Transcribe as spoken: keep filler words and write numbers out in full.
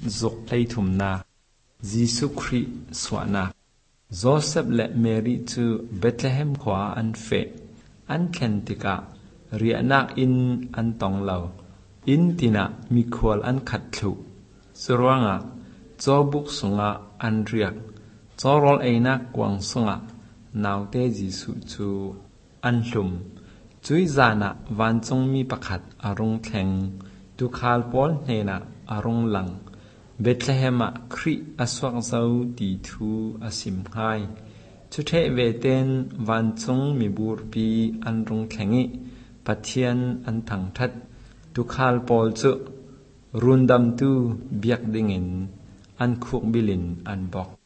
จกไลทุมนายิสุคริสวนาโจเซฟและเมรีจูเบธเลเฮมขวาอันเฟอันเคนติกาเรียนักอินอันตองเหลาอินตินามีควลอันขัดถูสรวงะจอบุกสงะอันเรียกจอรอลเอนักกวางสงะนาวเตจิสุจูอันลุมจุยจานะวันจงมีประคัดอารมณ์แข็งตุคาลปอลเนนะอารมณ์หลังเบธเลเฮมะคริอสวักเจ้าตีทูอสิมไฮชุเทเวเตนวันจงมีบูรปีอันรงแข็งปัทเทียนอันถังทัดตุคาลปอลจุรุนดำตูเบียกดิ่งินอันคุกบิลินอันบอก